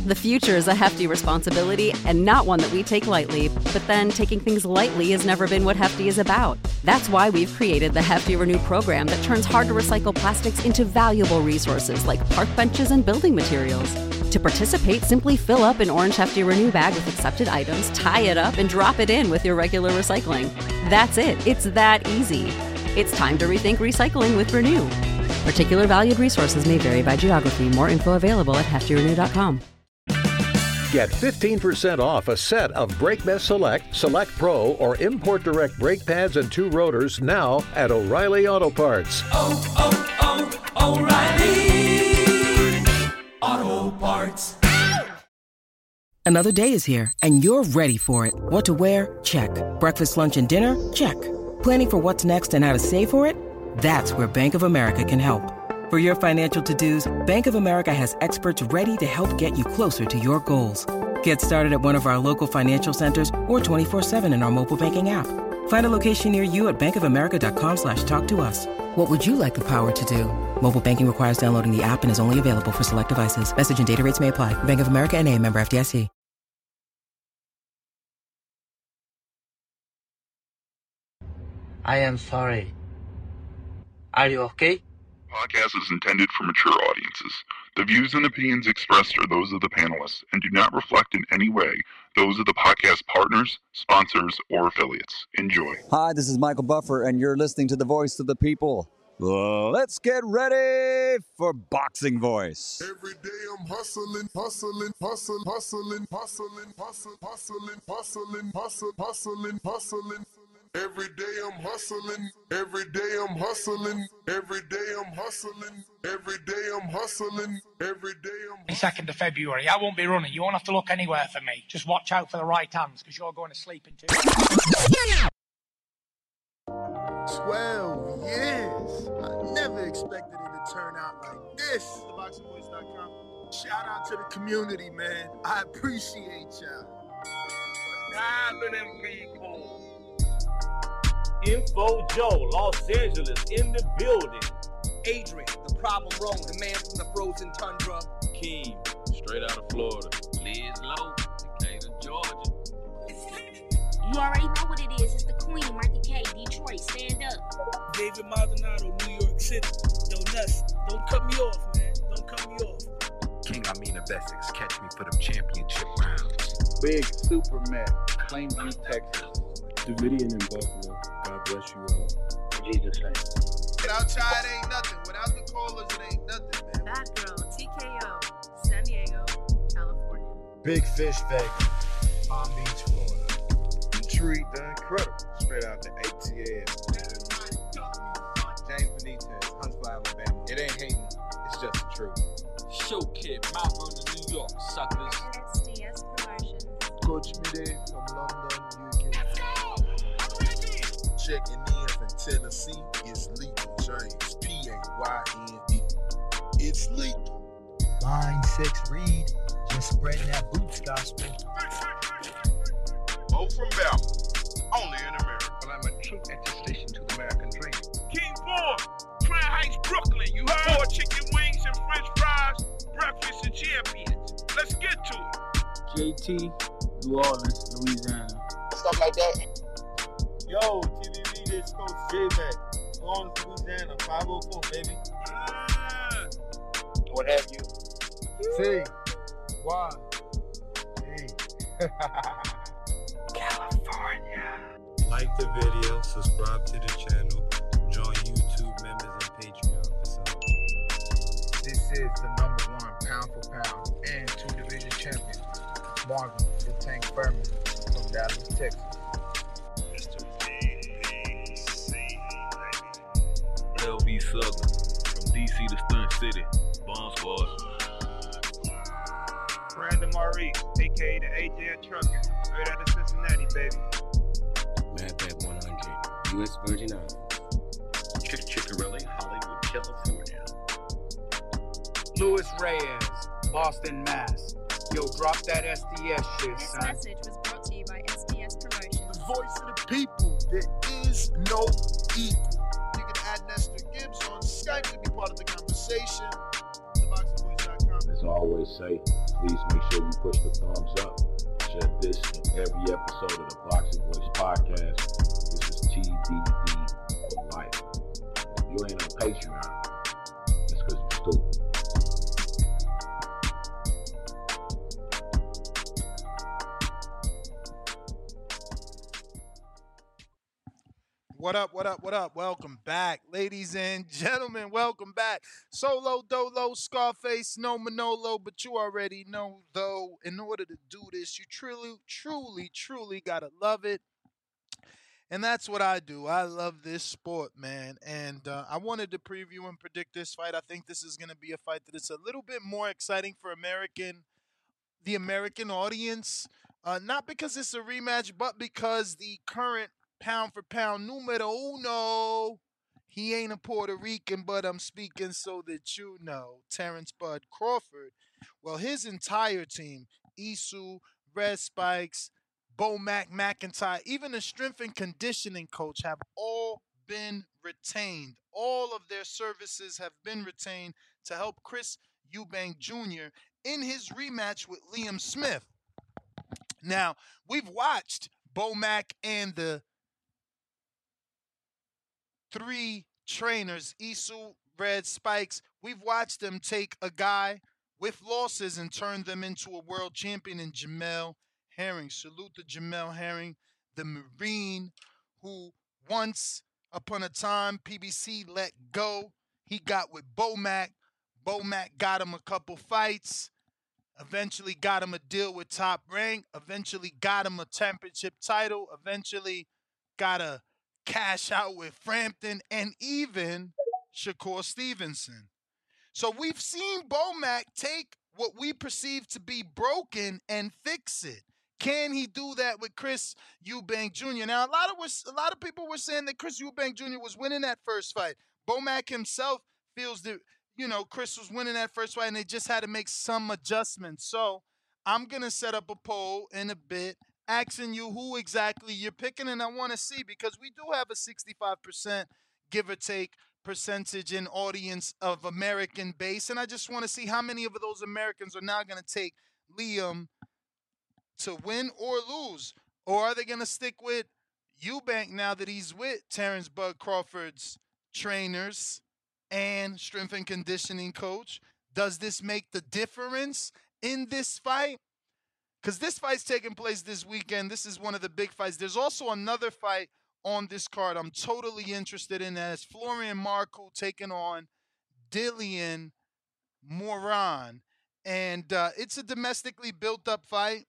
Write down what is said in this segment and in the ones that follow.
The future is a hefty responsibility and not one that we take lightly, but then taking things lightly has never been what Hefty is about. That's why we've created the Hefty Renew program that turns hard-to-recycle plastics into valuable resources like park benches and building materials. To participate, simply fill up an orange Hefty Renew bag with accepted items, tie it up, and drop it in with your regular recycling. That's it. It's that easy. It's time to rethink recycling with Renew. Particular valued resources may vary by geography. More info available at heftyrenew.com. Get 15% off a set of BrakeMess Select, Select Pro, or Import Direct brake pads and 2 rotors now at O'Reilly Auto Parts. O'Reilly Auto Parts. Another day is here, and you're ready for it. What to wear? Check. Breakfast, lunch, and dinner? Check. Planning for what's next and how to save for it? That's where Bank of America can help. For your financial to-dos, Bank of America has experts ready to help get you closer to your goals. Get started at one of our local financial centers or 24/7 in our mobile banking app. Find a location near you at bankofamerica.com/talktous. What would you like the power to do? Mobile banking requires downloading the app and is only available for select devices. Message and data rates may apply. Bank of America NA, member FDIC. I am sorry. Are you okay? Podcast is intended for mature audiences. The views and opinions expressed are those of the panelists and do not reflect in any way those of the podcast partners, sponsors, or affiliates. Enjoy. Hi, this is Michael Buffer, and you're listening to The Voice of the People. Let's get ready for Boxing Voice. Every day I'm hustling. Every day I'm hustling. Every day I'm hustling. Every day I'm hustling. Every day I'm hustling. Every day I'm 2nd of February. I won't be running. You won't have to look anywhere for me. Just watch out for the right hands, because you're going to sleep in 2 12 years. I never expected it to turn out like this. TheBoxingVoice.com. Shout out to the community, man. I appreciate y'all. What's happening, people? Info Joe, Los Angeles, in the building. Adrian, the problem wrong, the man from the frozen tundra. Keem, straight out of Florida. Liz Lowe, Decatur, Georgia. You already know what it is. It's the Queen, Martha K, Detroit. Stand up. David Maldonado, New York City. Yo, Nuts, don't cut me off, man. Don't cut me off. King Amin of Essex, catch me for them championship rounds. Big Superman, Plainview, Texas. Davidian in Buffalo. God bless you all. In Jesus' name. Outside ain't nothing. Without the callers, it ain't nothing, man. Bad Girl, TKO, San Diego, California. Big Fish Vegas, Palm Beach, Florida. Detroit, the Incredible, straight out the ATL. James Benitez, Huntsville, Alabama. It ain't hating, it's just the truth. Show Kid, Mount Vernon, New York, suckers. SDS Promotions. Coach Mide from London, UK. Let's go! I'm ready! Checking in from Tennessee, it's Lethal James, P-A-Y-N-E. It's lethal. Line 6 Reed, just spreading that boots gospel. Mo from Bama, only in America. Well, I'm a true attestation to the American dream. King Born, Crown Heights, Brooklyn. You heard? 4 chicken wings and french fries, breakfast and champions. Let's get to it. JT, New Orleans, Louisiana. Stuff like that. Yo, TVV, this Coach J-Mac. New Orleans, Louisiana, 504, baby. What have you? T. Y. E. California. Like the video, subscribe to the channel, join YouTube members and Patreon for some. This is the #1 pound for pound and 2 division champion, Marvin the Tank Furman from Dallas, Texas. Mr. VDC, LV Southern, from DC to Stunt City, Bomb Squad. Brandon Maurice, a.k.a. the AJ Trucking, straight out of Cincinnati, baby. Madback 100, U.S. Virgin Islands. Chickarelli, Hollywood, California. Luis Reyes, Boston, Mass. Yo, drop that SDS shit, This son. message was brought to you by SDS Promotions. The voice of the people. There is no equal. You can add Nestor Gibbs on Skype to be part of the conversation. TheBoxingVoice.com. There's I always say, please make sure you push the thumbs up. Share this in every episode of the Boxing Voice podcast. This is TDD for life. If you ain't on Patreon, that's because you're stupid. What up, what up, what up? Welcome back, ladies and gentlemen. Welcome back. Solo Dolo, Scarface, no Manolo, but you already know, though, in order to do this, you truly gotta love it. And that's what I do. I love this sport, man. And I wanted to preview and predict this fight. I think this is going to be a fight that is a little bit more exciting for the American audience. Not because it's a rematch, but because the current pound for pound numero uno, he ain't a Puerto Rican, but I'm speaking so that you know, Terrence Bud Crawford. Well, his entire team, Isu, Red Spikes, Bo McIntyre, even the strength and conditioning coach have all been retained. All of their services have been retained to help Chris Eubank Jr. in his rematch with Liam Smith. Now, we've watched Bo Mac and the three trainers, Isu, Red Spikes, we've watched them take a guy with losses and turn them into a world champion in Jamel Herring. Salute to Jamel Herring, the Marine who once upon a time PBC let go. He got with Bo Mac. Bo Mac got him a couple fights, eventually got him a deal with Top Rank, eventually got him a championship title, eventually got a cash out with Frampton and even Shakur Stevenson. So we've seen Bo Mac take what we perceive to be broken and fix it. Can he do that with Chris Eubank Jr.? Now, a lot of people were saying that Chris Eubank Jr. was winning that first fight. Bo Mac himself feels that, Chris was winning that first fight and they just had to make some adjustments. So I'm going to set up a poll in a bit asking you who exactly you're picking, and I want to see, because we do have a 65% give or take percentage in audience of American base, and I just want to see how many of those Americans are now going to take Liam to win or lose, or are they going to stick with Eubank now that he's with Terrence Bud Crawford's trainers and strength and conditioning coach? Does this make the difference in this fight? Because this fight's taking place this weekend. This is one of the big fights. There's also another fight on this card I'm totally interested in. That is Florian Marku taking on Dillian Moran. And it's a domestically built-up fight.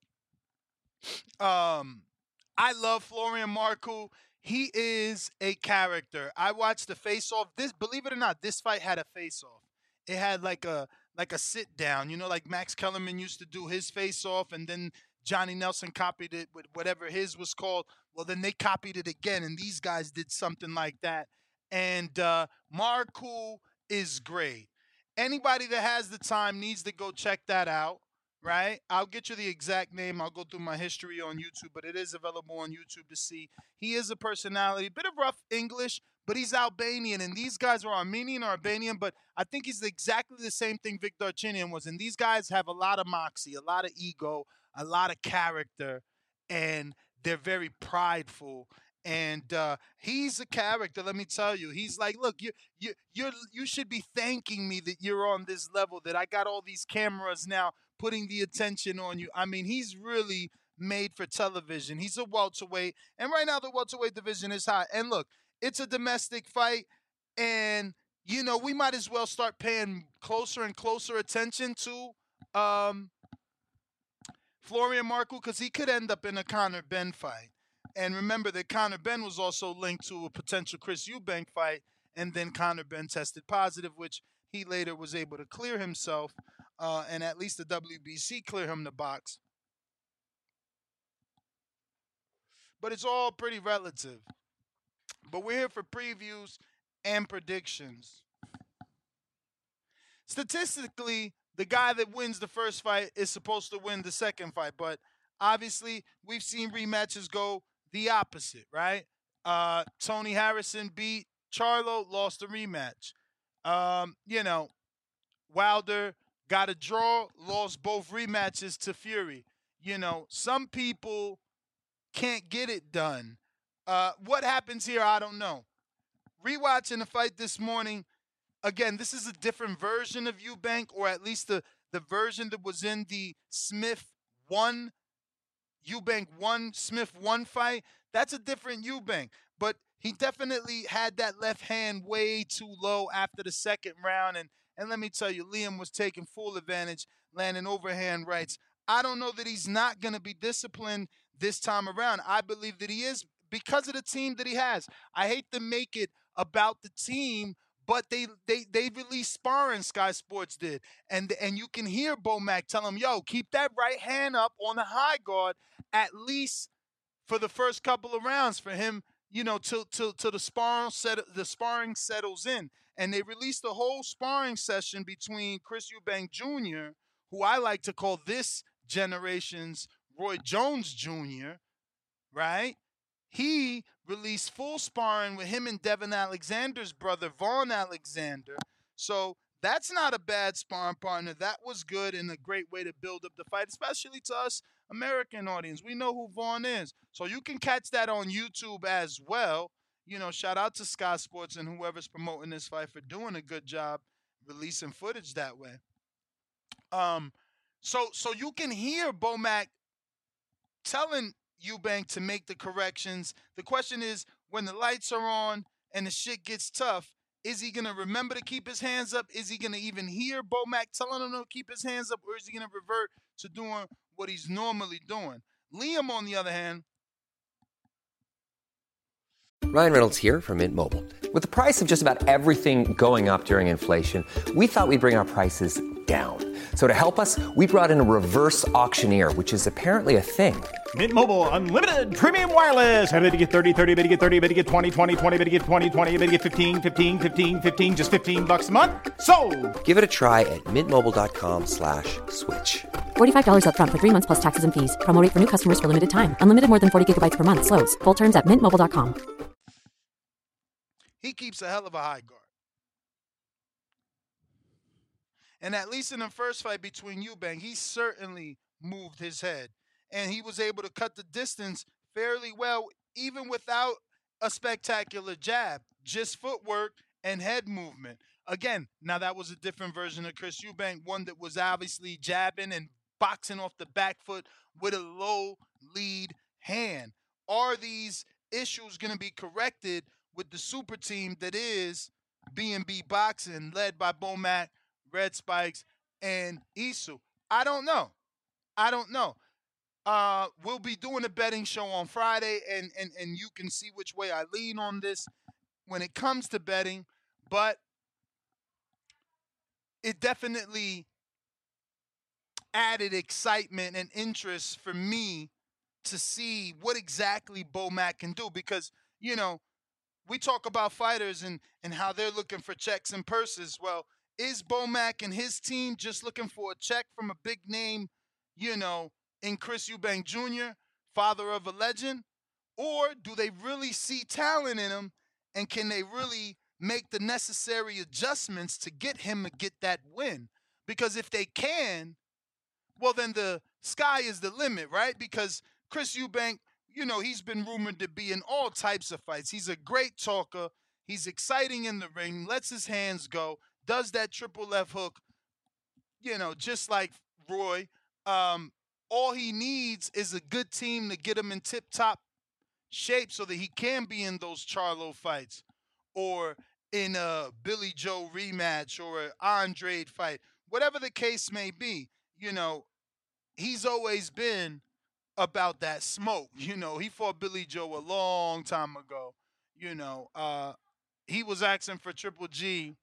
I love Florian Marku. He is a character. I watched the face-off. Believe it or not, this fight had a face-off. It had like a sit down, like Max Kellerman used to do his face-off, and then Johnny Nelson copied it with whatever his was called. Well, then they copied it again, and these guys did something like that. And Marku is great. Anybody that has the time needs to go check that out, right? I'll get you the exact name. I'll go through my history on YouTube, but it is available on YouTube to see. He is a personality, bit of rough English, but he's Albanian, and these guys are Armenian or Albanian, but I think he's exactly the same thing Vic Darchinyan was. And these guys have a lot of moxie, a lot of ego, a lot of character, and they're very prideful. And he's a character, let me tell you. He's like, look, you should be thanking me that you're on this level, that I got all these cameras now putting the attention on you. I mean, he's really made for television. He's a welterweight, and right now the welterweight division is hot. And look, it's a domestic fight, and, we might as well start paying closer and closer attention to Florian Marku, because he could end up in a Conor Benn fight. And remember that Conor Benn was also linked to a potential Chris Eubank fight, and then Conor Benn tested positive, which he later was able to clear himself, and at least the WBC clear him the box. But it's all pretty relative. But we're here for previews and predictions. Statistically, the guy that wins the first fight is supposed to win the second fight. But obviously, we've seen rematches go the opposite, right? Tony Harrison beat Charlo, lost the rematch. Wilder got a draw, lost both rematches to Fury. You know, some people can't get it done. What happens here, I don't know. Rewatching the fight this morning, again, this is a different version of Eubank, or at least the version that was in the Smith 1, Eubank 1, Smith 1 fight. That's a different Eubank. But he definitely had that left hand way too low after the second round. And let me tell you, Liam was taking full advantage, landing overhand rights. I don't know that he's not going to be disciplined this time around. I believe that he is because of the team that he has. I hate to make it about the team, but they released sparring, Sky Sports did. And you can hear Bomac tell him, yo, keep that right hand up on the high guard at least for the first couple of rounds for him, you know, till the sparring settles in. And they released the whole sparring session between Chris Eubank Jr., who I like to call this generation's Roy Jones Jr., right? He released full sparring with him and Devin Alexander's brother, Vaughn Alexander. So that's not a bad sparring partner. That was good and a great way to build up the fight, especially to us American audience. We know who Vaughn is. So you can catch that on YouTube as well. You know, shout out to Sky Sports and whoever's promoting this fight for doing a good job releasing footage that way. So you can hear Bomac telling Eubank to make the corrections. The question is, when the lights are on and the shit gets tough, is he going to remember to keep his hands up? Is he going to even hear Bomac telling him to keep his hands up? Or is he going to revert to doing what he's normally doing? Liam, on the other hand. Ryan Reynolds here from Mint Mobile. With the price of just about everything going up during inflation, we thought we'd bring our prices down. So to help us, we brought in a reverse auctioneer, which is apparently a thing. Mint Mobile Unlimited Premium Wireless. How to get 30, 30, bit to get 30, bit to get 20, 20, 20, bit to get 20, 20, bit to get 15, 15, 15, 15, just $15 a month? Sold! Give it a try at mintmobile.com/switch. $45 up front for 3 months plus taxes and fees. Promo rate for new customers for limited time. Unlimited more than 40 gigabytes per month. Slows full terms at mintmobile.com. He keeps a hell of a high guard. And at least in the first fight between Eubank, he certainly moved his head. And he was able to cut the distance fairly well, even without a spectacular jab. Just footwork and head movement. Again, now that was a different version of Chris Eubank, one that was obviously jabbing and boxing off the back foot with a low lead hand. Are these issues going to be corrected with the super team that is B&B Boxing, led by Bomac, Red Spikes, and Isu? I don't know. We'll be doing a betting show on Friday, and you can see which way I lean on this when it comes to betting. But it definitely added excitement and interest for me to see what exactly Bomac can do. Because, you know, we talk about fighters and how they're looking for checks and purses. Well, is Bomac and his team just looking for a check from a big name, you know, in Chris Eubank Jr., father of a legend? Or do they really see talent in him, and can they really make the necessary adjustments to get him to get that win? Because if they can, well, then the sky is the limit, right? Because Chris Eubank, you know, he's been rumored to be in all types of fights. He's a great talker. He's exciting in the ring, lets his hands go, does that triple left hook, you know, just like Roy. All he needs is a good team to get him in tip-top shape so that he can be in those Charlo fights or in a Billy Joe rematch or an Andre fight. Whatever the case may be, you know, he's always been about that smoke. You know, he fought Billy Joe a long time ago. You know, he was asking for Triple G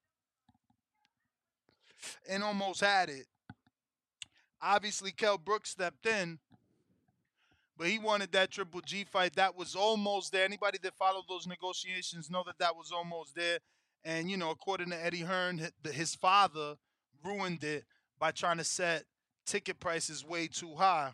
and almost had it. Obviously, Kell Brooks stepped in, but he wanted that Triple G fight. That was almost there. Anybody that followed those negotiations know that that was almost there. And, you know, according to Eddie Hearn, his father ruined it by trying to set ticket prices way too high.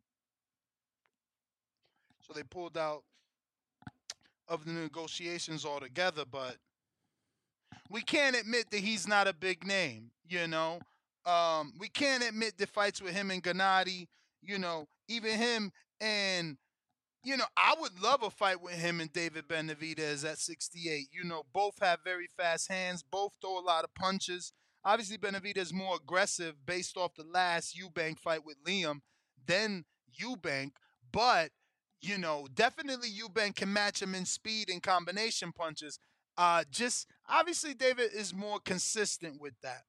So they pulled out of the negotiations altogether. But we can't admit that he's not a big name, you know. We can't admit the fights with him and Gennady. Even him and I would love a fight with him and David Benavidez at 68. Both have very fast hands. Both throw a lot of punches. Obviously, Benavidez more aggressive based off the last Eubank fight with Liam than Eubank. But, definitely Eubank can match him in speed and combination punches. Just obviously, David is more consistent with that.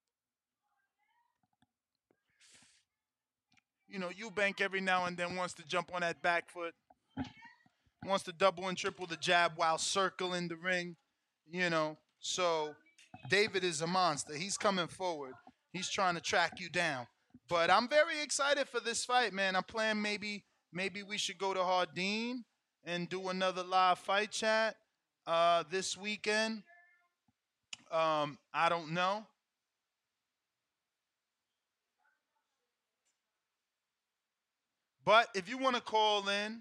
Eubank every now and then wants to jump on that back foot. Wants to double and triple the jab while circling the ring, So David is a monster. He's coming forward. He's trying to track you down. But I'm very excited for this fight, man. I'm playing maybe we should go to Hardin and do another live fight chat this weekend. I don't know. But if you want to call in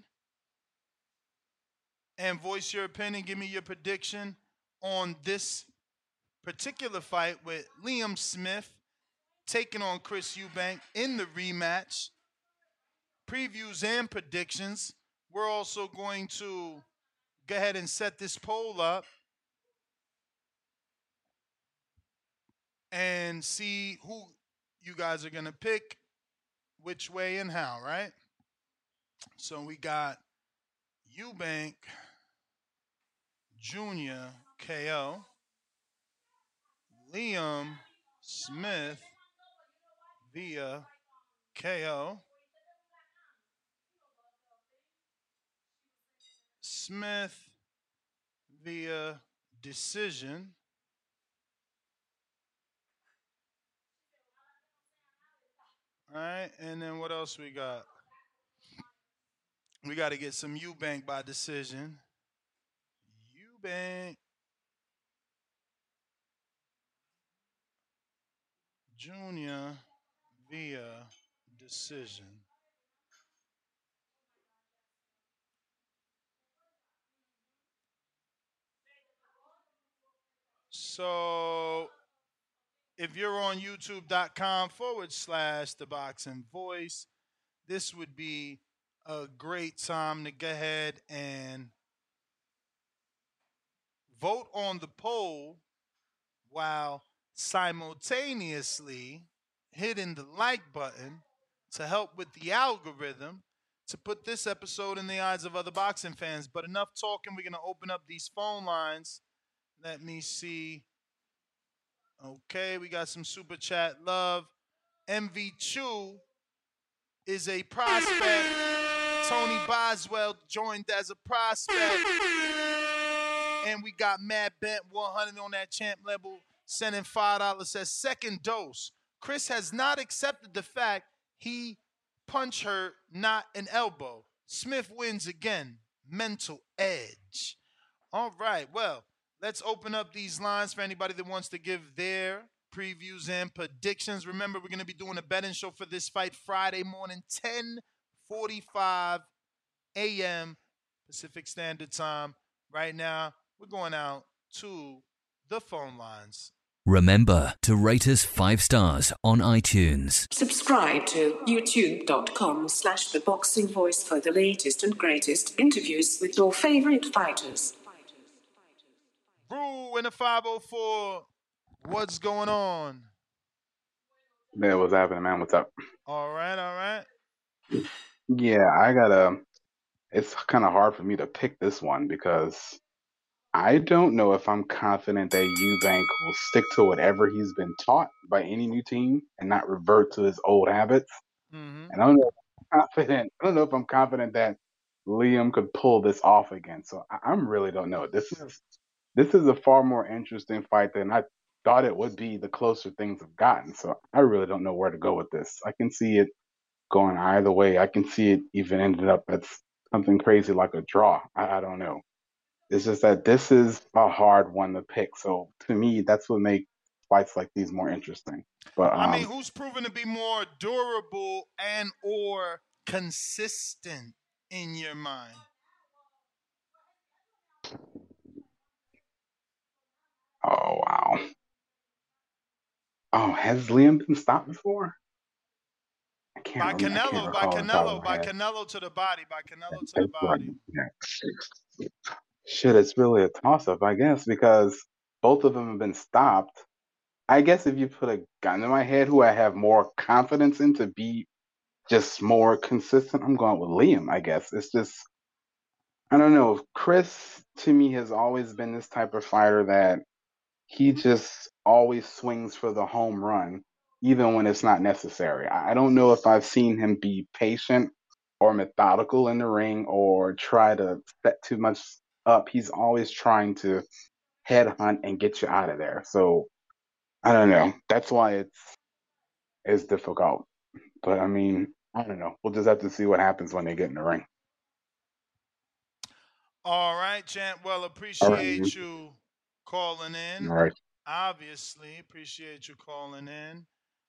and voice your opinion, give me your prediction on this particular fight with Liam Smith taking on Chris Eubank in the rematch. Previews and predictions. We're also going to go ahead and set this poll up and see who you guys are going to pick, which way and how, right? So we got Eubank Jr. KO, Liam Smith via KO, Smith via decision, all right, and then what else we got? We got to get some Eubank by decision. Eubank Jr. via decision. So if you're on youtube.com/The Boxing Voice, this would be a great time to go ahead and vote on the poll while simultaneously hitting the like button to help with the algorithm to put this episode in the eyes of other boxing fans. But enough talking. We're going to open up these phone lines. Let me see. Okay, we got some super chat love. MV Chu is a prospect. Tony Boswell joined as a prospect. And we got Mad Bent 100 on that champ level, sending $5, says second dose. Chris has not accepted the fact he punched her, not an elbow. Smith wins again. Mental edge. All right, well, let's open up these lines for anybody that wants to give their previews and predictions. Remember, we're going to be doing a betting show for this fight Friday morning, 10:45 a.m. Pacific Standard Time. Right now, we're going out to the phone lines. Remember to rate us 5 stars on iTunes. Subscribe to youtube.com/The Boxing Voice for the latest and greatest interviews with your favorite fighters. Brew in the 504. What's going on? Man, what's happening, man? What's up? All right. Yeah, it's kind of hard for me to pick this one because I don't know if I'm confident that Eubank will stick to whatever he's been taught by any new team and not revert to his old habits. Mm-hmm. And I don't know if I'm confident that Liam could pull this off again. So I really don't know. This is a far more interesting fight than I thought it would be the closer things have gotten. So I really don't know where to go with this. I can see it going either way. I can see it even ended up at something crazy like a draw. I don't know. It's just that this is a hard one to pick. So to me, that's what makes fights like these more interesting. But I mean, who's proven to be more durable and or consistent in your mind? Oh, wow. Oh, has Liam been stopped before? I can't By remember. I can't Canelo, by recall the top of Canelo, my by head. Canelo to the body, by Canelo to the That's right. body. Yeah. Shit, it's really a toss-up, I guess, because both of them have been stopped. I guess if you put a gun to my head, who I have more confidence in to be just more consistent, I'm going with Liam, I guess. It's just, I don't know. Chris, to me, has always been this type of fighter that he just always swings for the home run, even when it's not necessary. I don't know if I've seen him be patient or methodical in the ring or try to set too much up. He's always trying to headhunt and get you out of there. So I don't know. That's why it's difficult. But I mean, I don't know. We'll just have to see what happens when they get in the ring. All right, Chant. Well, All right. appreciate you calling in. All right. Obviously, appreciate you calling in.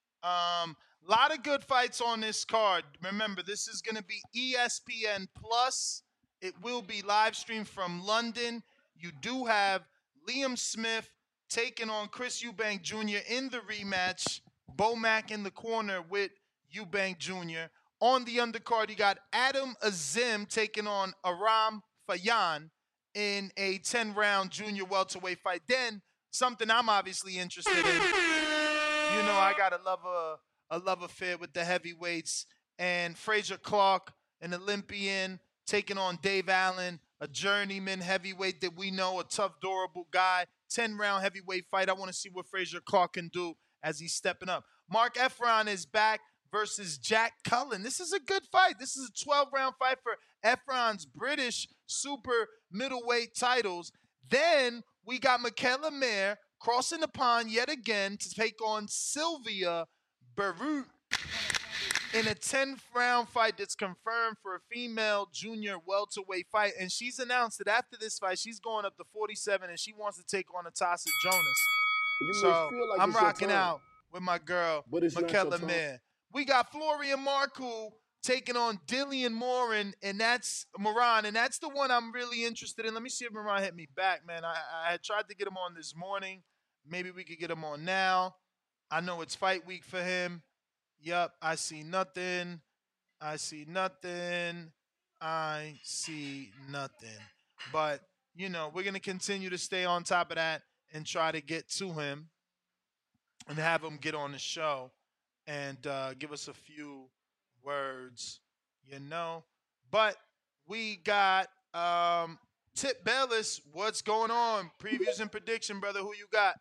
Lot of good fights on this card. Remember, this is going to be ESPN Plus. It will be live streamed from London. You do have Liam Smith taking on Chris Eubank Jr. in the rematch. Bomac in the corner with Eubank Jr. On the undercard, you got Adam Azim taking on Aram Fayan in a 10-round junior welterweight fight. Then, something I'm obviously interested in. You know, I got a love affair with the heavyweights. And Frazier Clark, an Olympian, taking on Dave Allen, a journeyman heavyweight that we know, a tough, durable guy. 10-round heavyweight fight. I want to see what Frazier Clark can do as he's stepping up. Mark Efron is back versus Jack Cullen. This is a good fight. This is a 12-round fight for Efron's British super middleweight titles. Then we got Michaela Mayer crossing the pond yet again to take on Sylvia Barut in a 10th-round fight that's confirmed for a female junior welterweight fight. And she's announced that after this fight, she's going up to 47 and she wants to take on Natasha Jonas. So feel like I'm it's your rocking turn. out with my girl, But it's not your Michaela turn. Mayer. We got Florian Marcoux taking on Dillian Moran, and that's Moran, and that's the one I'm really interested in. Let me see if Moran hit me back, man. I had tried to get him on this morning. Maybe we could get him on now. I know it's fight week for him. Yup, I see nothing. I see nothing. I see nothing. But, you know, we're going to continue to stay on top of that and try to get to him and have him get on the show and give us a few words, you know. But we got Tip Bellis. What's going on? Previews and prediction, brother. Who you got?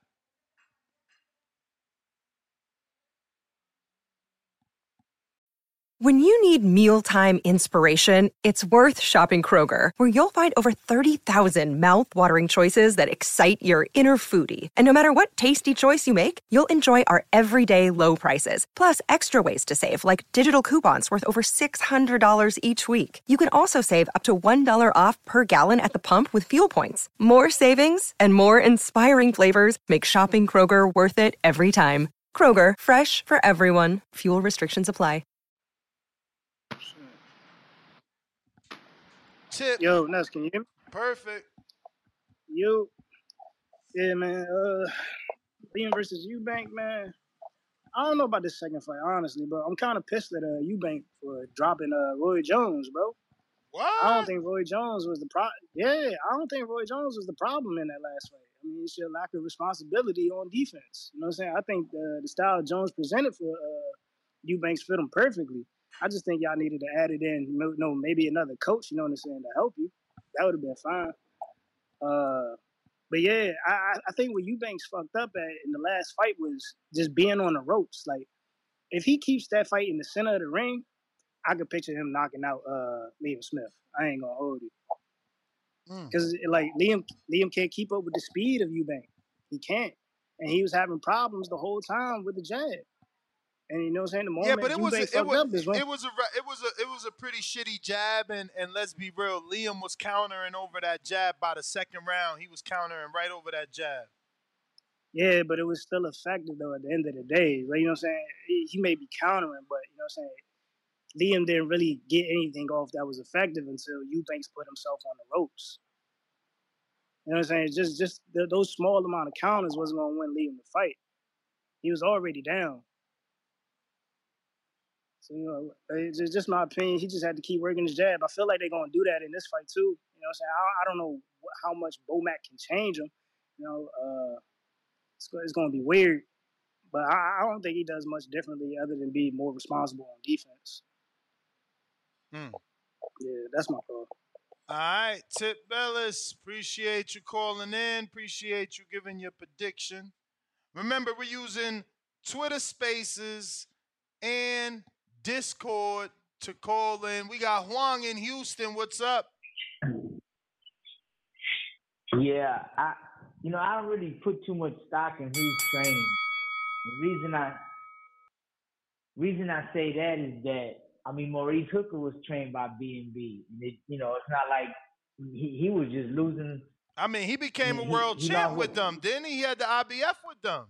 When you need mealtime inspiration, it's worth shopping Kroger, where you'll find over 30,000 mouth-watering choices that excite your inner foodie. And no matter what tasty choice you make, you'll enjoy our everyday low prices, plus extra ways to save, like digital coupons worth over $600 each week. You can also save up to $1 off per gallon at the pump with fuel points. More savings and more inspiring flavors make shopping Kroger worth it every time. Kroger, fresh for everyone. Fuel restrictions apply. Tip. Yo, Ness, can you hear me? Perfect. Yo. Yeah, man. Liam versus Eubank, man. I don't know about this second fight, honestly, but I'm kind of pissed at Eubank for dropping Roy Jones, bro. What? I don't think Roy Jones was the problem. Yeah, I don't think Roy Jones was the problem in that last fight. I mean, it's your lack of responsibility on defense. You know what I'm saying? I think the style Jones presented for Eubanks fit him perfectly. I just think y'all needed to add it in, maybe another coach, you know what I'm saying, to help you. That would have been fine. But yeah, I think what Eubanks fucked up at in the last fight was just being on the ropes. Like, if he keeps that fight in the center of the ring, I could picture him knocking out Liam Smith. I ain't gonna hold you. Because like Liam can't keep up with the speed of Eubank. He can't. And he was having problems the whole time with the jab. And you know what I'm saying? The moment but it was a pretty shitty jab, and let's be real, Liam was countering over that jab by the second round. He was countering right over that jab. Yeah, but it was still effective though at the end of the day. Like, you know what I'm saying? He may be countering, but you know what I'm saying? Liam didn't really get anything off that was effective until Eubanks put himself on the ropes. You know what I'm saying? Just those small amount of counters wasn't gonna win Liam the fight. He was already down. So, it's just my opinion. He just had to keep working his jab. I feel like they're going to do that in this fight, too. You know what I'm saying? I don't know how much Bomac can change him. It's going to be weird. But I don't think he does much differently other than be more responsible on defense. Yeah, that's my thought. All right, Tip Bellis, appreciate you calling in. Appreciate you giving your prediction. Remember, we're using Twitter Spaces and Discord to call in. We got Huang in Houston. What's up? Yeah, I don't really put too much stock in who's training. The reason I say that is that Maurice Hooker was trained by B&B. It's not like he was just losing. He became a world champ with them, didn't he? He had the IBF with them.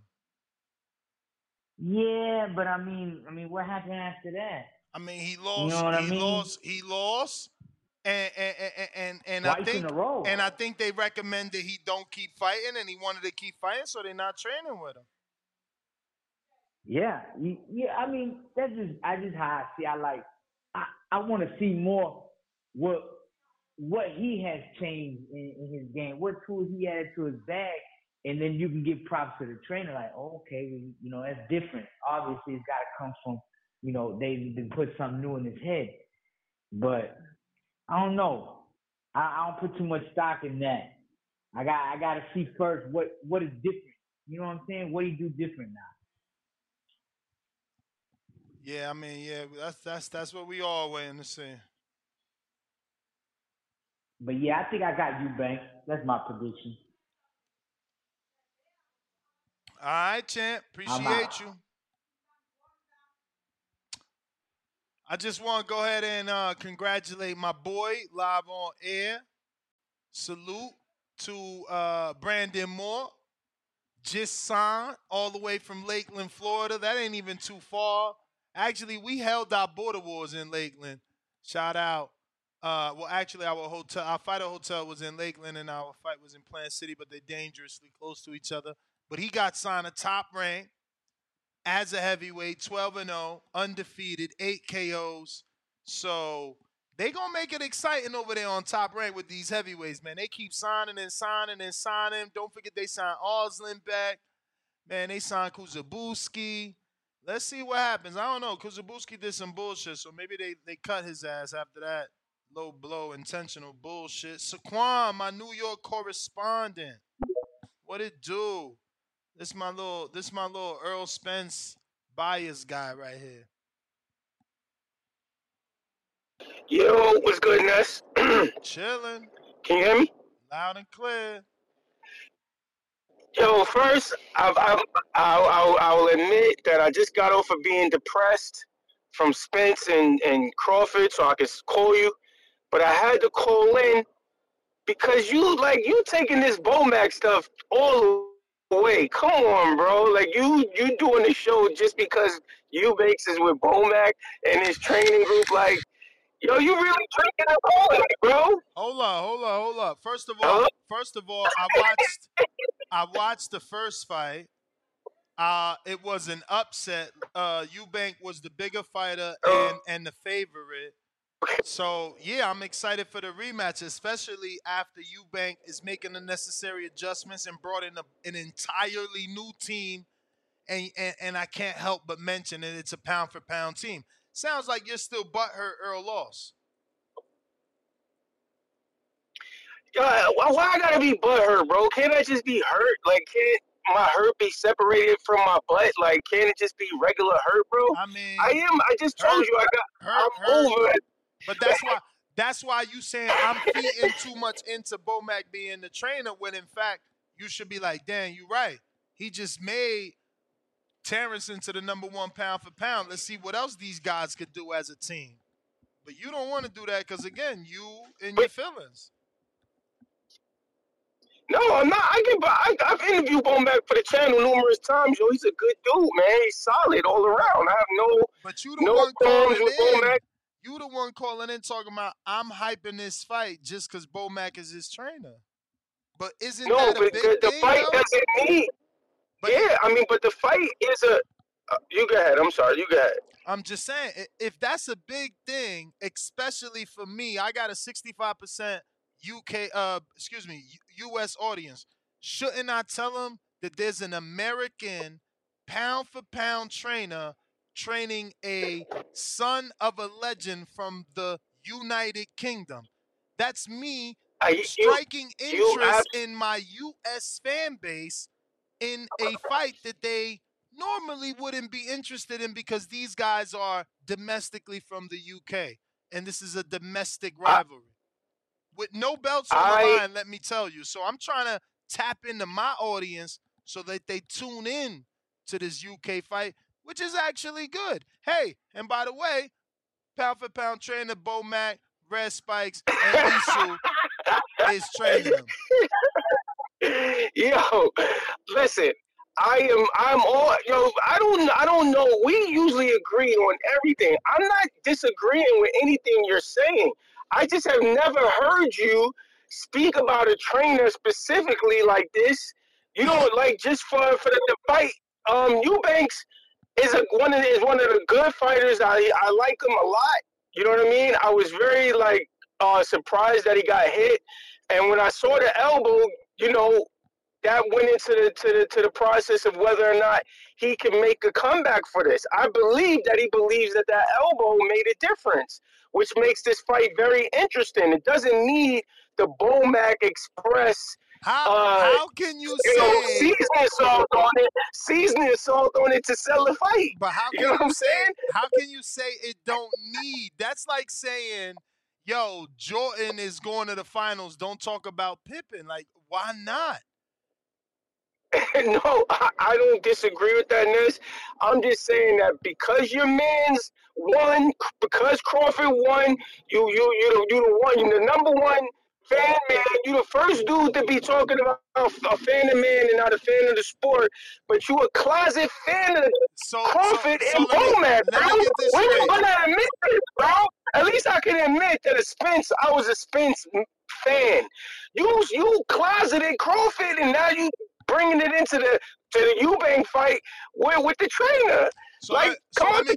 Yeah, but what happened after that? He lost. You know what He lost. And twice in a row. And I think they recommended he don't keep fighting, and he wanted to keep fighting, so they're not training with him. Yeah. That's just how I see. I want to see more what he has changed in his game, what tools he added to his bag, and then you can give props to the trainer. Like, okay, that's different. Obviously, it's got to come from, they've put something new in his head. But I don't know. I don't put too much stock in that. I got to see first what is different. You know what I'm saying? What do you do different now? Yeah, that's what we all waiting to see. But yeah, I think I got Eubank. That's my prediction. All right, champ. Appreciate you. I just want to go ahead and congratulate my boy live on air. Salute to Brandon Moore. Just signed all the way from Lakeland, Florida. That ain't even too far. Actually, we held our border wars in Lakeland. Shout out. Our fighter hotel was in Lakeland and our fight was in Plant City, but they're dangerously close to each other. But he got signed a top rank as a heavyweight, 12-0, undefeated, 8 KOs. So they going to make it exciting over there on Top Rank with these heavyweights, man. They keep signing and signing and signing. Don't forget they signed Oslin back. Man, they signed Kuzabuski. Let's see what happens. I don't know. Kuzabuski did some bullshit, so maybe they cut his ass after that. Low blow, intentional bullshit. Saquon, my New York correspondent. What it do? This my little Earl Spence bias guy right here. Yo, what's good, Ness? Chilling. Can you hear me? Loud and clear. Yo, first, I will admit that I just got off of being depressed from Spence and Crawford, so I could call you. But I had to call in because you taking this Bomac stuff all the way. Come on, bro. Like you doing the show just because Eubanks is with Bomac and his training group. Like, yo, you really drinking the Bomac, bro? Hold up. First of all, I watched the first fight. It was an upset. Eubank was the bigger fighter and the favorite. So, yeah, I'm excited for the rematch, especially after Eubank is making the necessary adjustments and brought in an entirely new team. And I can't help but mention that it's a pound-for-pound team. Sounds like you're still butthurt Earl lost. Why I gotta be butthurt, bro? Can't I just be hurt? Like, can't my hurt be separated from my butt? Like, can't it just be regular hurt, bro? I just told you I'm over it. But that's why you saying I'm feeding too much into Bomac being the trainer when in fact you should be like, damn, you're right. He just made Terrence into the number one pound for pound. Let's see what else these guys could do as a team. But you don't want to do that because again, you and your feelings. No, I'm not. I've interviewed Bomac for the channel numerous times. Yo, he's a good dude, man. He's solid all around. I have no problems with Bomac. You the one calling in talking about I'm hyping this fight just because Bomac is his trainer. But isn't that a big thing? The fight doesn't mean Yeah, I mean, but the fight is a. You go ahead. I'm sorry. You go ahead. I'm just saying, if that's a big thing, especially for me, I got a 65% U.S. audience. Shouldn't I tell them that there's an American pound for pound trainer training a son of a legend from the United Kingdom? That's me striking interest in my U.S. fan base in a fight that they normally wouldn't be interested in because these guys are domestically from the UK, and this is a domestic rivalry with no belts on the line, let me tell you. So I'm trying to tap into my audience so that they tune in to this UK fight, which is actually good. Hey, and by the way, pound for pound trainer Bo Mack, Red Spikes, and Isu is training them. Yo, listen. I'm all, I don't know. We usually agree on everything. I'm not disagreeing with anything you're saying. I just have never heard you speak about a trainer specifically like this. You know, like just for the fight. Eubanks is one of the good fighters. I like him a lot. You know what I mean? I was very surprised that he got hit, and when I saw the elbow, that went into the process of whether or not he can make a comeback for this. I believe that he believes that elbow made a difference, which makes this fight very interesting. It doesn't need the Bo Mack Express. How can you say seasoning salt on it to sell the fight? But how can you know what I'm saying? How can you say it don't need? That's like saying, yo, Jordan is going to the finals. Don't talk about Pippen. Like, why not? No, I don't disagree with that, Ness. I'm just saying that because your man's won, because Crawford won, you the one, you the number one fan man. You the first dude to be talking about a fan of man and not a fan of the sport. But you a closet fan of Crawford and Bowman, bro. When you gonna admit this, bro? At least I can admit that I was a Spence fan. You closeted Crawford, and now you bringing it into the Eubank fight with the trainer. So let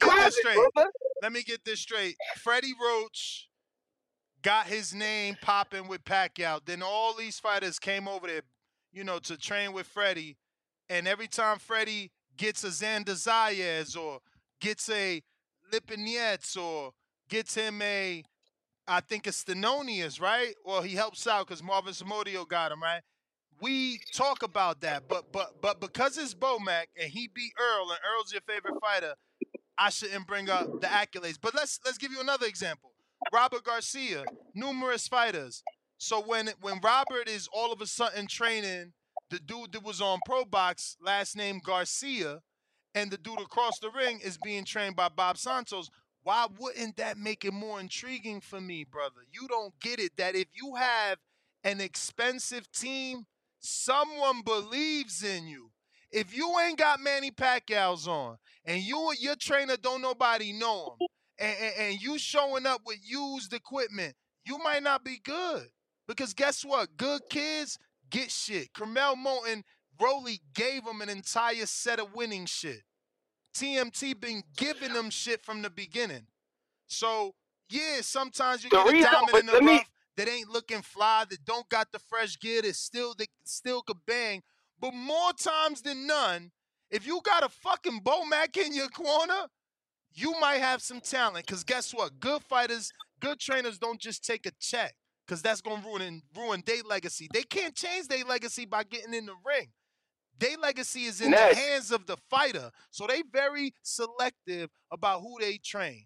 me get this straight. Freddie Roach got his name popping with Pacquiao. Then all these fighters came over there, to train with Freddie. And every time Freddie gets a Xander Zayas or gets a Lipinets or gets him I think a Stenonius, right? Well, he helps out because Marvin Samudio got him, right? We talk about that, but because it's Bo Mack and he beat Earl and Earl's your favorite fighter, I shouldn't bring up the accolades. But let's give you another example. Robert Garcia, numerous fighters. So when Robert is all of a sudden training the dude that was on Pro Box, last name Garcia, and the dude across the ring is being trained by Bob Santos, why wouldn't that make it more intriguing for me, brother? You don't get it that if you have an expensive team, someone believes in you. If you ain't got Manny Pacquiao's on, and your trainer don't nobody know him, and you showing up with used equipment, you might not be good. Because guess what? Good kids get shit. Carmel Moulton, Rolly gave him an entire set of winning shit. TMT been giving them shit from the beginning. So, yeah, sometimes you get a diamond in the rough that ain't looking fly, that don't got the fresh gear, that still could bang. But more times than none, if you got a fucking Bo Mack in your corner, you might have some talent. Because guess what? Good fighters, good trainers don't just take a check, because that's going to ruin their legacy. They can't change their legacy by getting in the ring. Their legacy is in the hands of the fighter. So they very selective about who they train.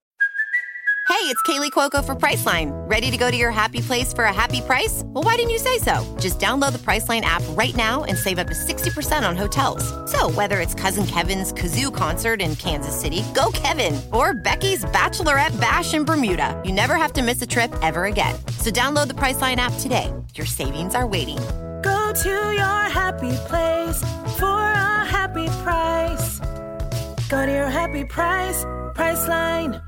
Hey, it's Kaylee Cuoco for Priceline. Ready to go to your happy place for a happy price? Well, why didn't you say so? Just download the Priceline app right now and save up to 60% on hotels. So whether it's Cousin Kevin's Kazoo Concert in Kansas City, go Kevin, or Becky's Bachelorette Bash in Bermuda, you never have to miss a trip ever again. So download the Priceline app today. Your savings are waiting. Go to your happy place for a happy price. Go to your happy price, Priceline.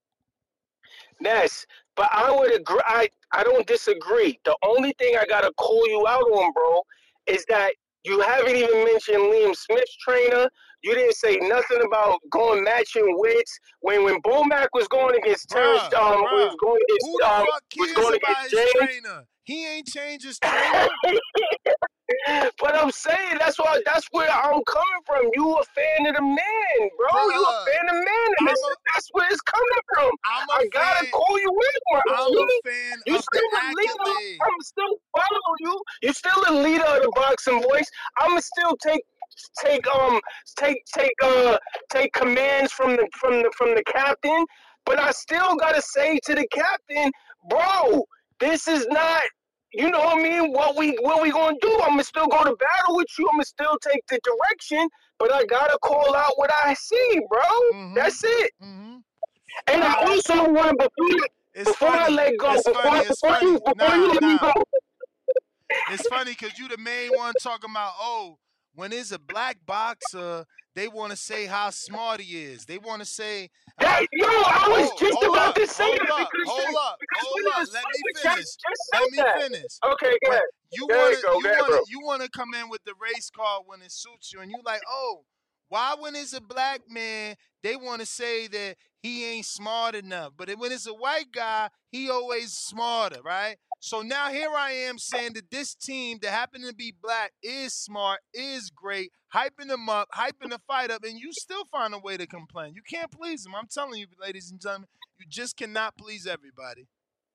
Ness, but I would agree. I don't disagree. The only thing I gotta call you out on, bro, is that You haven't even mentioned Liam Smith's trainer. You didn't say nothing about going matching weights when Bomac was going against Terrence. Was going against Who the fuck was cares going about against his James. trainer? He ain't changed his trainer. But I'm saying that's where I'm coming from. You a fan of the man, bro. Bruh, You a fan of the man, and that's where it's coming from. I gotta call you in, my I'm G. a fan You of still the a leader. accolade. I'm still follow you. You're still a leader of the boxing voice. I'ma still take commands from the captain, but I still gotta say to the captain, bro, this is not. You know what I mean? What we gonna do? I'm gonna still go to battle with you. I'm gonna still take the direction, but I gotta call out what I see, bro. That's it. And I also want before I let go, before you let me go. It's funny because you the main one talking about, when there's a black boxer, they want to say how smart he is. They want to say, I was just about to say that. Hold up. Let me finish. Okay, go ahead. You want to come in with the race card when it suits you, and you like, why when it's a black man, they want to say that he ain't smart enough. But when it's a white guy, he always smarter, right? So now here I am saying that this team that happen to be black is smart, is great, hyping them up, hyping the fight up, and you still find a way to complain. You can't please them. I'm telling you, ladies and gentlemen, you just cannot please everybody.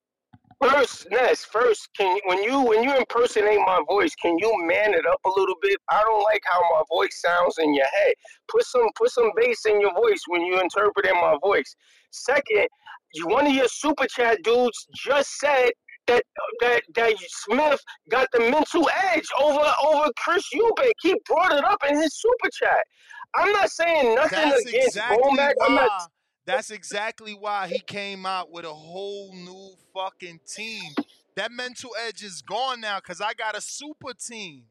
First, when you impersonate my voice, can you man it up a little bit? I don't like how my voice sounds in your head. Put some bass in your voice when you interpreting my voice. Second, one of your super chat dudes just said that Smith got the mental edge over Chris Eubank. He brought it up in his super chat. I'm not saying nothing against Bomac. That's exactly why he came out with a whole new fucking team. That mental edge is gone now because I got a super team.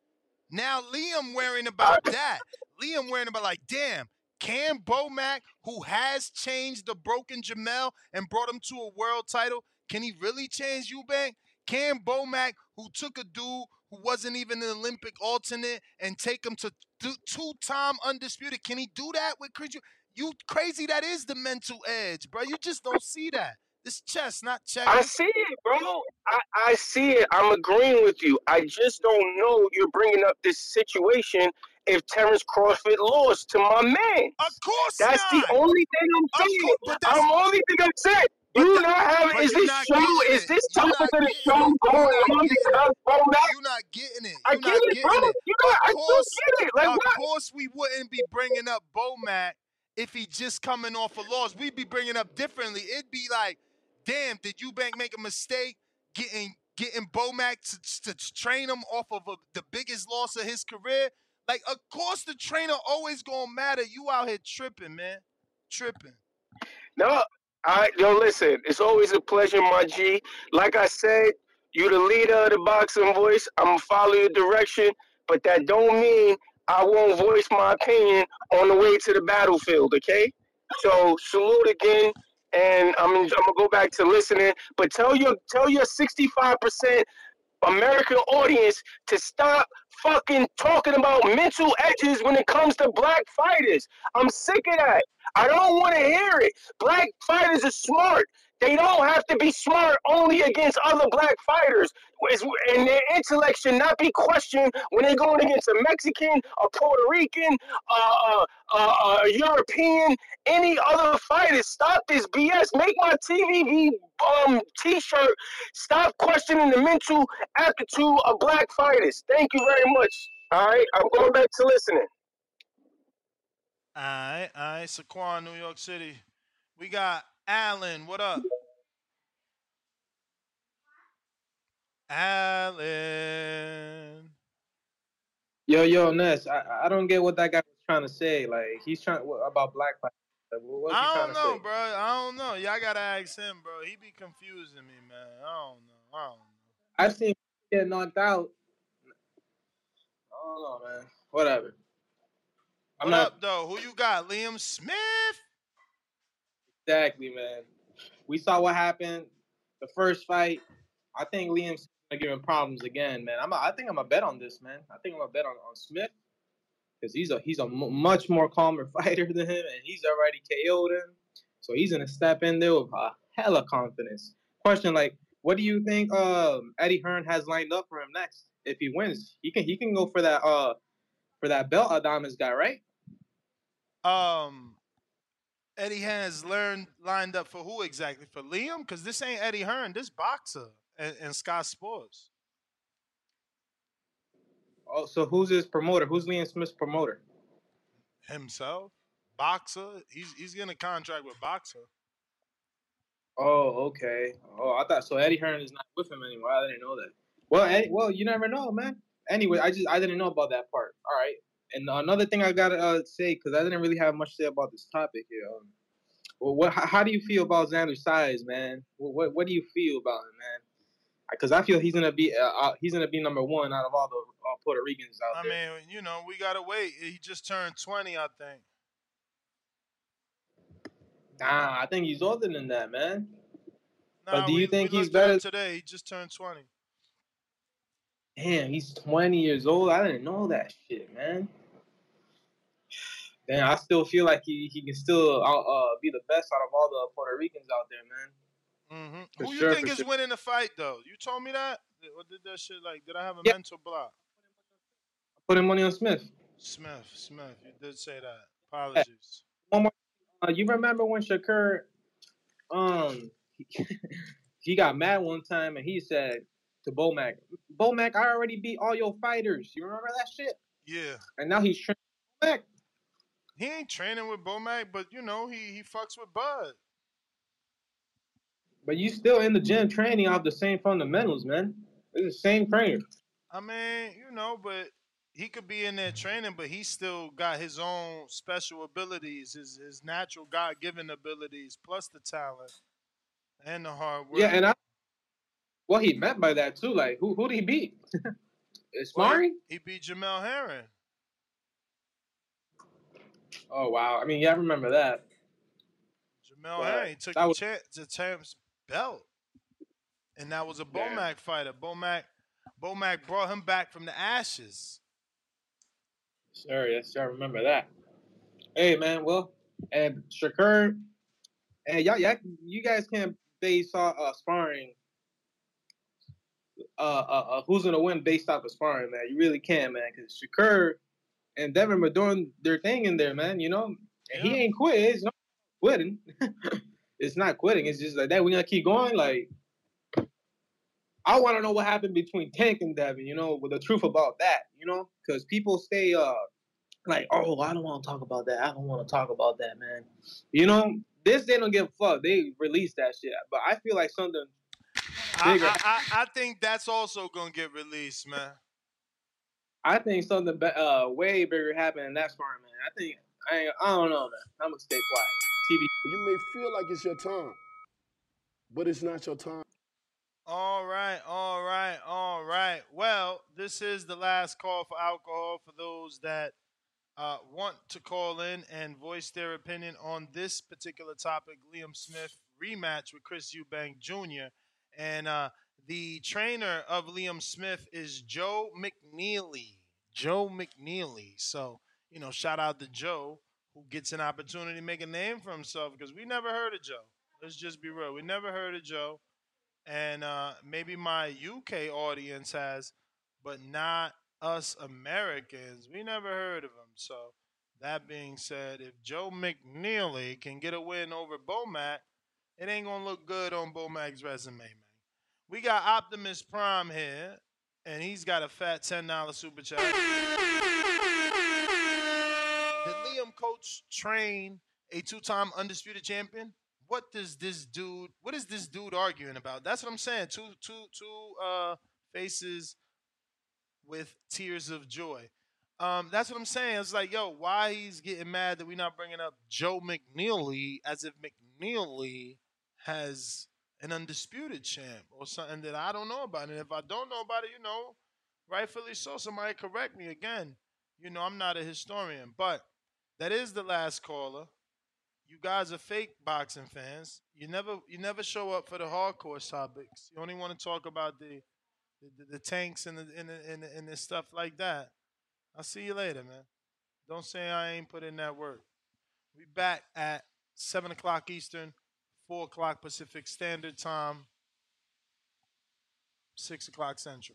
Now Liam worrying about that. Liam worrying about like, damn, can Bomac, who has changed the broken Jamel and brought him to a world title, can he really change Eubank? Can Bomac, who took a dude who wasn't even an Olympic alternate and take him to two-time undisputed, can he do that with Chris? You crazy, that is the mental edge, bro. You just don't see that. It's chess, not checkers. I see it, bro. I see it. I'm agreeing with you. I just don't know you're bringing up this situation if Terrence Crawford lost to my man. Of course That's not. the only thing I'm saying. Only thing I'm saying. You not having, is this show, is this topic of the show going on because Bomac? You're not getting it. I get it, bro. I still get it. Like, of what? course we wouldn't be bringing up Bomac if he just coming off a loss. We'd be bringing up differently. It'd be like, damn, did Eubank make a mistake getting Bomac to train him off of the biggest loss of his career? Like, of course the trainer always gonna matter. You out here tripping, man. Tripping. No, listen, it's always a pleasure, my G. Like I said, you the leader of the boxing voice. I'm going to follow your direction, but that don't mean I won't voice my opinion on the way to the battlefield, okay? So salute again, and I'm gonna go back to listening. But tell your 65% American audience to stop fucking talking about mental edges when it comes to black fighters. I'm sick of that. I don't want to hear it. Black fighters are smart. They don't have to be smart only against other black fighters. And their intellect should not be questioned when they're going against a Mexican, a Puerto Rican, a European, any other fighters. Stop this BS. Make my TVV T-shirt. Stop questioning the mental aptitude of black fighters. Thank you very much. All right, I'm going back to listening. All right. Saquon, New York City. We got Alan. What up? Alan. Yo, Ness. I don't get what that guy was trying to say. Like, he's trying about black fighters. Like, what's he trying to say? Bro. I don't know. Y'all gotta ask him, bro. He be confusing me, man. I don't know. I've seen him get knocked out. I don't know, man. Whatever. What up, though? Who you got? Liam Smith? Exactly, man. We saw what happened the first fight. I think Liam Smith giving problems again, man. I think I'm a bet on this, man. I think I'm a bet on Smith because he's a much more calmer fighter than him, and he's already KO'd him. So he's gonna step in there with a hella confidence. Question, like, what do you think Eddie Hearn has lined up for him next? If he wins, he can go for that belt Adames got, right? Eddie has lined up for who exactly? For Liam? Because this ain't Eddie Hearn. This boxer and Sky Sports. Oh, so who's his promoter? Who's Liam Smith's promoter? Himself. Boxer. He's getting a contract with Boxer. Oh, okay. Oh, I thought so. Eddie Hearn is not with him anymore. I didn't know that. Well, you never know, man. Anyway, I didn't know about that part. All right. And another thing I gotta say, because I didn't really have much to say about this topic here. How do you feel about Xander Size, man? What do you feel about him, man? Because I feel he's gonna be number one out of all the Puerto Ricans out there. I mean, we gotta wait. He just turned 20, I think. Nah, I think he's older than that, man. Nah, but do you think he's looked it better up today? He just turned 20. Damn, he's 20 years old. I didn't know that shit, man. Damn, I still feel like he can still be the best out of all the Puerto Ricans out there, man. Mm-hmm. Who you think is winning the fight, though? You told me that? Or did that shit, did I have a mental block? Putting money on Smith. Smith. You did say that. Apologies. One more. You remember when Shakur, he got mad one time and he said to Bomac, I already beat all your fighters. You remember that shit? Yeah. And now he's training with Bomac. He ain't training with Bomac, but he fucks with Bud. But you still in the gym training off the same fundamentals, man. It's the same trainer. I mean, but he could be in there training, but he still got his own special abilities, his natural God-given abilities, plus the talent and the hard work. Yeah, and what he meant by that too, like who did he beat? Sparring? He beat Jamel Herring. Oh wow! I mean, yeah, I remember that. Jamel Herring took the champ's belt, and that was a Bomac fighter. Bomac brought him back from the ashes. Sure, yes, sir. I remember that. Hey, man. Well, and Shakur, and you guys can't base sparring. Who's gonna win based off of sparring, man? You really can't, man. Because Shakur and Devin were doing their thing in there, man. And he ain't quit. It's not quitting. It's not quitting. It's just like that. We're gonna keep going. Like, I want to know what happened between Tank and Devin. With the truth about that. Because people stay like, oh, I don't want to talk about that. I don't want to talk about that, man. This they don't give a fuck. They released that shit, but I feel like something bigger. I think that's also gonna get released, man. I think something way bigger happened in that sparring, man. I don't know, man. I'm gonna stay quiet. TV. You may feel like it's your time, but it's not your time. All right. Well, this is the last call for alcohol for those that want to call in and voice their opinion on this particular topic. Liam Smith rematch with Chris Eubank Jr. And the trainer of Liam Smith is Joe McNeely. So, shout out to Joe, who gets an opportunity to make a name for himself, because we never heard of Joe. Let's just be real. We never heard of Joe. And maybe my UK audience has, but not us Americans. We never heard of him. So, that being said, if Joe McNeely can get a win over Bomac, it ain't going to look good on Bomac's resume, man. We got Optimus Prime here, and he's got a fat $10 super chat. Did Liam Coach train a two-time undisputed champion? What is this dude arguing about? That's what I'm saying. Two faces with tears of joy. That's what I'm saying. It's like, yo, why he's getting mad that we're not bringing up Joe McNeely as if McNeely has an undisputed champ or something that I don't know about. And if I don't know about it, rightfully so, somebody correct me again. I'm not a historian, but that is the last caller. You guys are fake boxing fans. You never show up for the hardcore topics. You only want to talk about the the tanks and the stuff like that. I'll see you later, man. Don't say I ain't put in that work. We back at 7 o'clock Eastern, 4 o'clock Pacific Standard Time, 6 o'clock Central.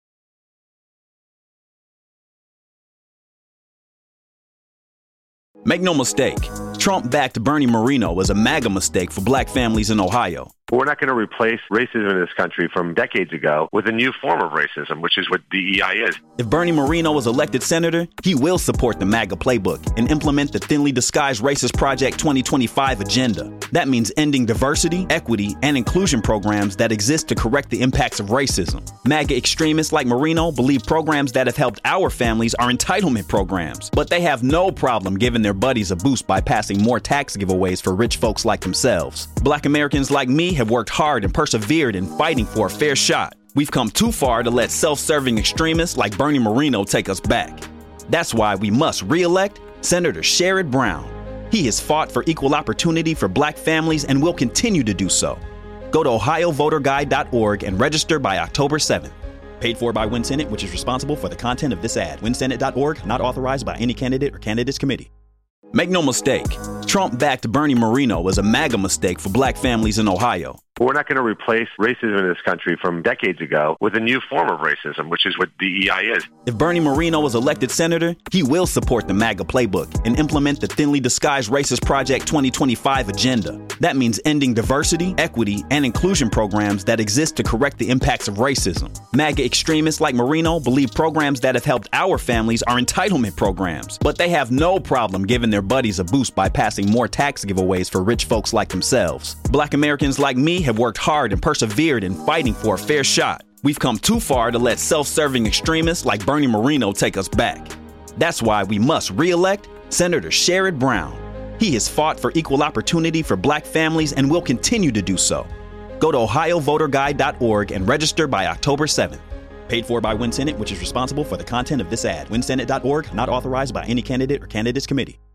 Make no mistake, Trump-backed Bernie Moreno was a MAGA mistake for black families in Ohio. We're not going to replace racism in this country from decades ago with a new form of racism, which is what DEI is. If Bernie Moreno was elected senator, he will support the MAGA playbook and implement the thinly disguised Racist Project 2025 agenda. That means ending diversity, equity, and inclusion programs that exist to correct the impacts of racism. MAGA extremists like Moreno believe programs that have helped our families are entitlement programs, but they have no problem giving their buddies a boost by passing more tax giveaways for rich folks like themselves. Black Americans like me have worked hard and persevered in fighting for a fair shot. We've come too far to let self-serving extremists like Bernie Moreno take us back. That's why we must re-elect Senator Sherrod Brown. He has fought for equal opportunity for black families and will continue to do so. Go to ohiovoterguide.org and register by October 7th. Paid for by WinSenate, which is responsible for the content of this ad. WinSenate.org, not authorized by any candidate or candidates committee. Make no mistake, Trump-backed Bernie Moreno was a MAGA mistake for black families in Ohio. We're not going to replace racism in this country from decades ago with a new form of racism, which is what DEI is. If Bernie Moreno was elected senator, he will support the MAGA playbook and implement the thinly disguised Racist Project 2025 agenda. That means ending diversity, equity, and inclusion programs that exist to correct the impacts of racism. MAGA extremists like Moreno believe programs that have helped our families are entitlement programs, but they have no problem giving their buddies a boost by passing more tax giveaways for rich folks like themselves. Black Americans like me have worked hard and persevered in fighting for a fair shot. We've come too far to let self-serving extremists like Bernie Moreno take us back. That's why we must re-elect Senator Sherrod Brown. He has fought for equal opportunity for black families and will continue to do so. Go to ohiovoterguide.org and register by October 7th. Paid for by WinSenate, which is responsible for the content of this ad. WinSenate.org, not authorized by any candidate or candidates committee.